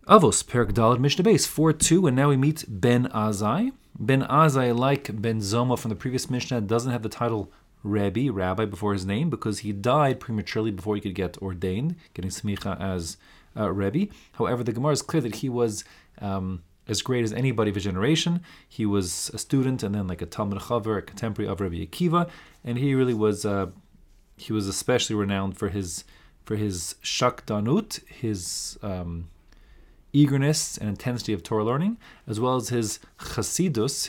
Avos, Perak Daled, Mishnah Beis, 4:2, and now we meet Ben Azai. Ben Azai, like Ben Zoma from the previous Mishnah, doesn't have the title Rabbi, before his name, because he died prematurely before he could get ordained, getting smicha as Rebbe. However, the Gemara is clear that he was as great as anybody of his generation. He was a student and then like a Talmud Chaver, a contemporary of Rabbi Akiva, and he really was he was especially renowned for his shakdanut, his eagerness and intensity of Torah learning, as well as his chasidus,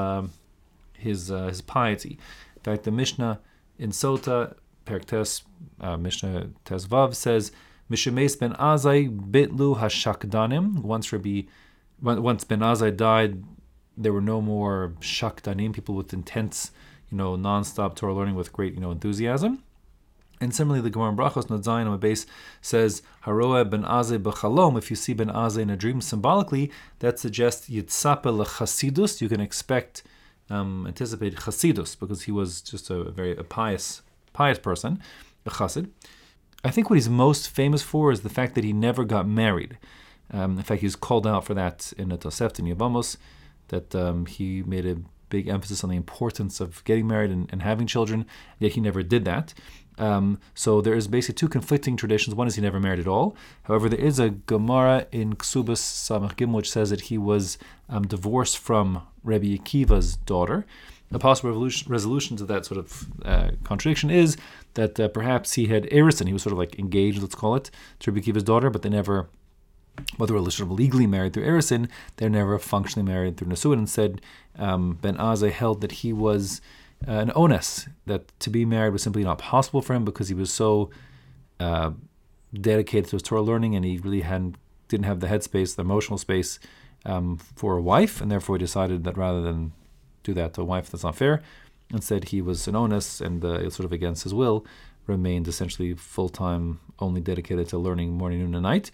his piety. In fact, the Mishnah in Sota, Perek Tes, Mishnah Tes Vav says, Mishemes ben Azai bitlu hashakdanim. Once Ben Azai died, there were no more shakdanim, people with intense, non-stop Torah learning with great, enthusiasm. And similarly, the Gemara in Brachos Nadzayin on the base says, Haroeh ben Azai b'chalom. If you see Ben Azai in a dream symbolically, that suggests yitzapeh lechasidus. You can anticipate chasidus, because he was just a pious person, a chassid. I think what he's most famous for is the fact that he never got married. In fact, he's called out for that in the Tosefta in Yevamos, that he made a big emphasis on the importance of getting married and having children, yet he never did that. So there is basically two conflicting traditions. One is he never married at all. However, there is a Gemara in Ksubas Samach Gimel which says that he was divorced from Rabbi Akiva's daughter. A possible resolution to that sort of contradiction is that perhaps he had Erison. He was sort of like engaged, let's call it, to Rabbi Akiva's daughter, but they never, whether they were sort of legally married through Erison, they're never functionally married through Nesuin. Instead, Ben Azai held that he was an onus, that to be married was simply not possible for him because he was so dedicated to his Torah learning, and he really didn't have the headspace, the emotional space for a wife, and therefore he decided that rather than do that to a wife, that's not fair. Instead, he was an onus, and sort of against his will, remained essentially full-time, only dedicated to learning morning, noon, and night.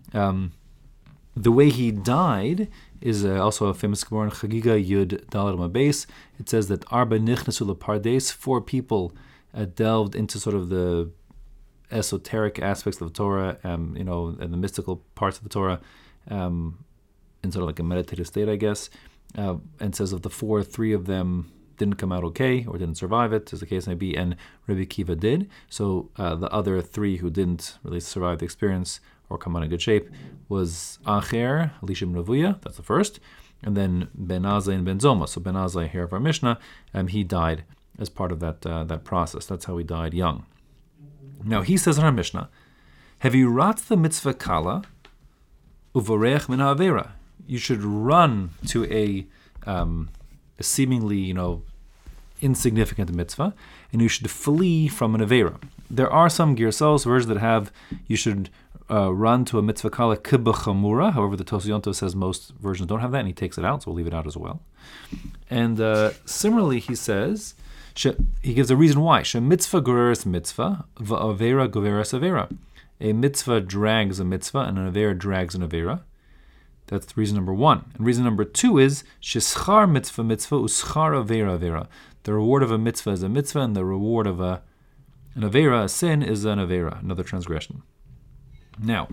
The way he died is also a famous Gemara in Chagiga Yud Daled Amud Beis. It says that Arba Nichnasu Lepardes, 4 people delved into sort of the esoteric aspects of the Torah, and the mystical parts of the Torah, in sort of like a meditative state, I guess. And says of the 4, 3 of them didn't come out okay or didn't survive it, as the case may be, and Rabbi Akiva did. So the other 3 who didn't really survive the experience or come out in good shape was Acher, Elisha ben Ravuya, that's the first, and then Ben Azai and Ben Zoma. So Ben Azai, here of our Mishnah, he died as part of that process. That's how he died young. Now he says in our Mishnah, have you rat the mitzvah kala uvorech min ha'avera? You should run to a seemingly, insignificant mitzvah, and you should flee from an avera. There are some Girsos versions that have you should run to a mitzvah kala kibachamura. However, the Tosiyonto says most versions don't have that, and he takes it out, so we'll leave it out as well. And similarly, he says, he gives a reason why. She mitzvah gureres mitzvah, va'avera guveres avera. A mitzvah drags a mitzvah, and an avera drags an avera. That's reason number 1. And reason number 2 is sheschar mitzvah uschar avera avera. The reward of a mitzvah is a mitzvah, and the reward of an avera, a sin, is an avera, another transgression. Now,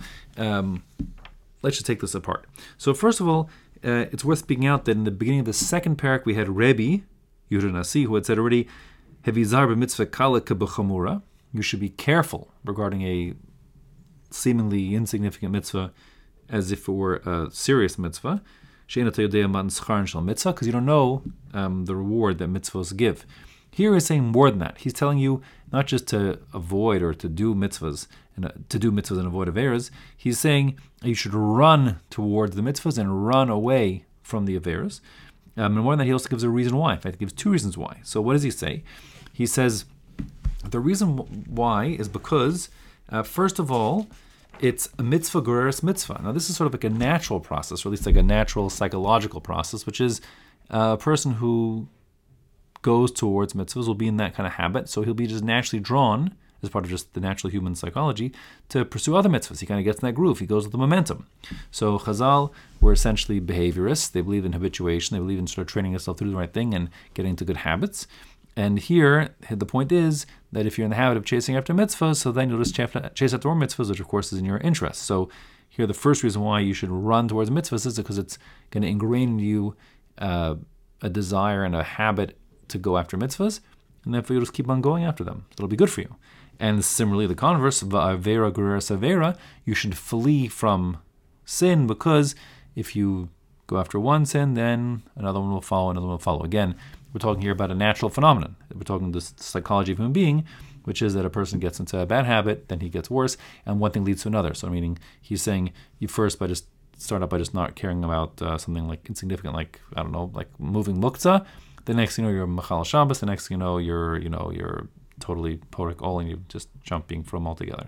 let's just take this apart. So first of all, it's worth speaking out that in the beginning of the second parak we had Rebbe Yehuda Nasi, who had said already, "Hevizar b'mitzvah kala kebechamura." You should be careful regarding a seemingly insignificant mitzvah, as if it were a serious mitzvah, because you don't know the reward that mitzvahs give. Here he's saying more than that. He's telling you not just to avoid or to do mitzvahs and avoid averas. He's saying you should run towards the mitzvahs and run away from the averas. And more than that, he also gives a reason why. In fact, he gives 2 reasons why. So what does he say? He says the reason why is because, first of all, it's a mitzvah gureres mitzvah. Now, this is sort of like a natural process, or at least like a natural psychological process, which is a person who goes towards mitzvahs will be in that kind of habit, so he'll be just naturally drawn, as part of just the natural human psychology, to pursue other mitzvahs. He kind of gets in that groove. He goes with the momentum. So Chazal were essentially behaviorists. They believe in habituation. They believe in sort of training yourself to do the right thing and getting into good habits. And here, the point is that if you're in the habit of chasing after mitzvahs, so then you'll just chase after more mitzvahs, which of course is in your interest. So here the first reason why you should run towards mitzvahs is because it's going to ingrain in you a desire and a habit to go after mitzvahs, and therefore you'll just keep on going after them. It'll be good for you. And similarly, the converse, va'avera gureres avera, you should flee from sin, because if you go after one sin, then another one will follow, Again, we're talking here about a natural phenomenon. We're talking the psychology of a human being, which is that a person gets into a bad habit, then he gets worse, and one thing leads to another. So meaning he's saying you first start out by just not caring about something like insignificant, like, I don't know, like moving muktzah. The next thing you know, you're Machal Shabbos. The next thing you know, you're totally porik all, and you're just jumping from altogether.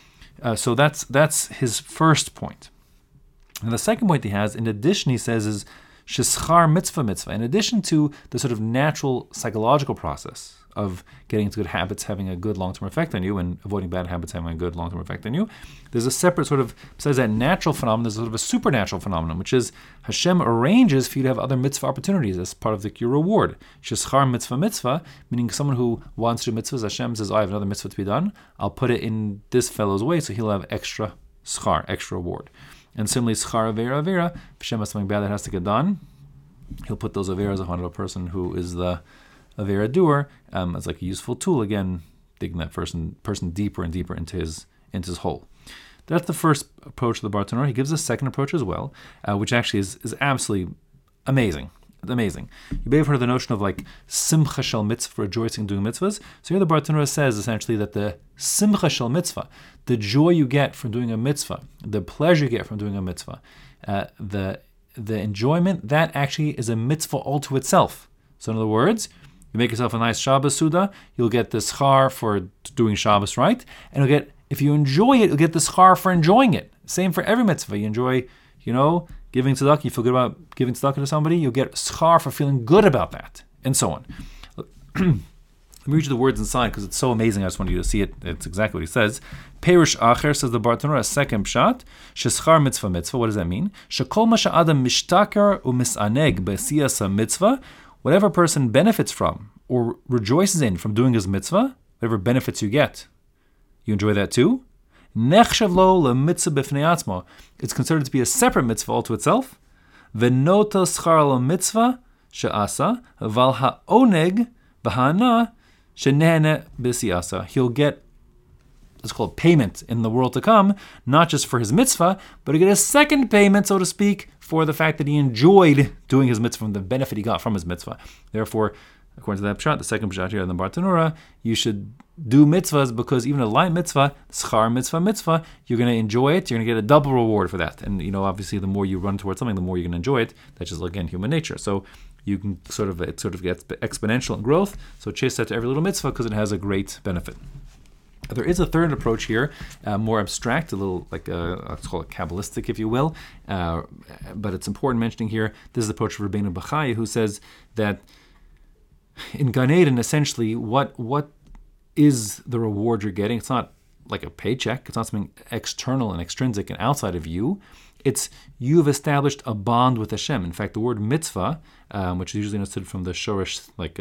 So that's his first point. And the second point he has, in addition, he says, is sheschar mitzvah. In addition to the sort of natural psychological process of getting into good habits having a good long-term effect on you, and avoiding bad habits having a good long-term effect on you, there's a separate sort of, besides that natural phenomenon, there's sort of a supernatural phenomenon, which is Hashem arranges for you to have other mitzvah opportunities as part of your reward. Sheschar mitzvah, meaning someone who wants to do mitzvahs, Hashem says, I have another mitzvah to be done, I'll put it in this fellow's way, so he'll have extra schar, extra reward. And similarly, schar avera, if Hashem has something bad that has to get done, he'll put those averas upon a person who is the avera doer, as like a useful tool, again, digging that person deeper and deeper into his hole. That's the first approach of the Bartanura. He gives a second approach as well, which actually is absolutely amazing. It's amazing. You may have heard of the notion of like simcha shel mitzvah, rejoicing doing mitzvahs. So here the Bartanura says essentially that the simcha shel mitzvah, the joy you get from doing a mitzvah, the pleasure you get from doing a mitzvah, the enjoyment, that actually is a mitzvah all to itself. So in other words, you make yourself a nice Shabbos Suda, you'll get the schar for doing Shabbos right, and you'll get, if you enjoy it, you'll get the schar for enjoying it. Same for every mitzvah. You enjoy, giving tzedakah, you feel good about giving tzedakah to somebody, you'll get schar for feeling good about that, and so on. Let me read you the words inside because it's so amazing. I just wanted you to see it. It's exactly what he says. Perish acher, says the Bartanura, a second pshat. Sheschar mitzvah. What does that mean? Shekol ma she'adam mishtaker u'misaneg b'siyas mitzvah. Whatever a person benefits from or rejoices in from doing his mitzvah, whatever benefits you get, you enjoy that too. Nechshav lo lemitzvah b'fnei atzmo. It's considered to be a separate mitzvah all to itself. V'nota schar lemitzvah she'asa val ha'oneg b'hana she'nehene b'siyasa. He'll get, it's called payment in the world to come, not just for his mitzvah, but he'll get a second payment, so to speak, for the fact that he enjoyed doing his mitzvah and the benefit he got from his mitzvah. Therefore, according to that pshat, the second pshat here in the Bartanura, you should do mitzvahs because even a light mitzvah, schar mitzvah, you're going to enjoy it. You're going to get a double reward for that. And obviously, the more you run towards something, the more you're going to enjoy it. That's just again human nature. So you can it sort of gets exponential in growth. So chase that to every little mitzvah because it has a great benefit. There is a third approach here, more abstract, a little like let's call it Kabbalistic, if you will, but it's important mentioning here. This is the approach of Rabbeinu Bachai, who says that in Gan Eden, essentially, what is the reward you're getting? It's not like a paycheck. It's not something external and extrinsic and outside of you. It's you've established a bond with Hashem. In fact, the word mitzvah, which is usually understood from the shorish, like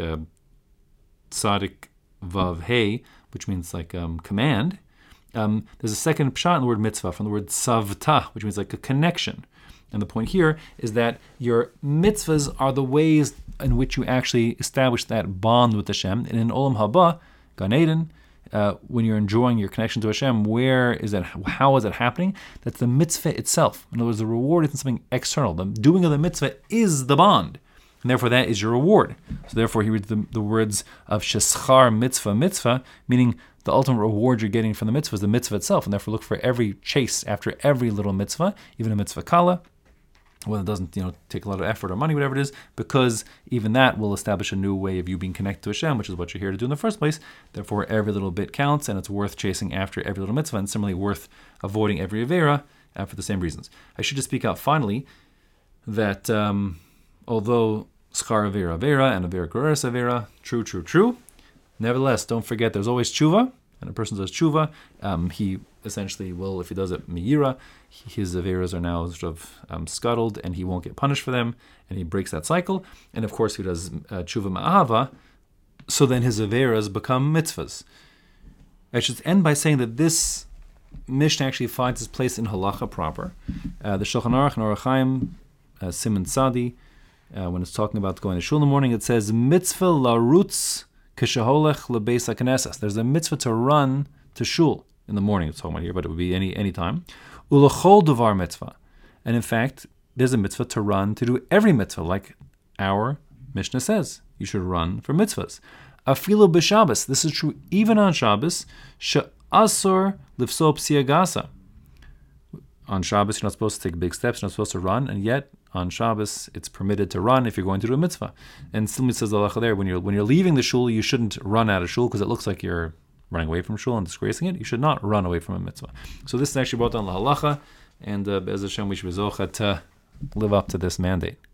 tzadik vav hey, which means like command. There's a second pshat in the word mitzvah from the word savta, which means like a connection. And the point here is that your mitzvahs are the ways in which you actually establish that bond with Hashem. And in Olam Haba, Gan Eden, when you're enjoying your connection to Hashem, where is that? How is it happening? That's the mitzvah itself. In other words, the reward isn't something external. The doing of the mitzvah is the bond. And therefore, that is your reward. So therefore, he reads the words of sheschar mitzvah, meaning the ultimate reward you're getting from the mitzvah is the mitzvah itself. And therefore, look for every chase after every little mitzvah, even a mitzvah kala, whether it doesn't take a lot of effort or money, whatever it is, because even that will establish a new way of you being connected to Hashem, which is what you're here to do in the first place. Therefore, every little bit counts, and it's worth chasing after every little mitzvah, and similarly worth avoiding every avera for the same reasons. I should just speak out finally that although schar avera and avera gureres avera, true, nevertheless, don't forget there's always tshuva, and a person does tshuva, he essentially will, if he does it miyira, his averas are now sort of scuttled, and he won't get punished for them, and he breaks that cycle. And of course, if he does tshuva ma'ahava, so then his averas become mitzvahs. I should end by saying that this Mishnah actually finds its place in halacha proper. The Shulchan Aruch and Orach Chaim, Simon Tzadi, when it's talking about going to shul in the morning, it says mitzvah larutz kishaholech lebeis haKnesses. There's a mitzvah to run to shul in the morning. It's talking about here, but it would be any time. Ulachol devar mitzvah, and in fact, there's a mitzvah to run to do every mitzvah, like our Mishnah says. You should run for mitzvahs. Afilu b'Shabbos. This is true even on Shabbos. She'asor lifso psiagasa. On Shabbos, you're not supposed to take big steps. You're not supposed to run, and yet on Shabbos, it's permitted to run if you're going to do a mitzvah. And Silmi says the halacha there, when you're leaving the shul, you shouldn't run out of shul because it looks like you're running away from shul and disgracing it. You should not run away from a mitzvah. So this is actually brought down the halacha, and Be'ez Hashem, we should be zocha to live up to this mandate.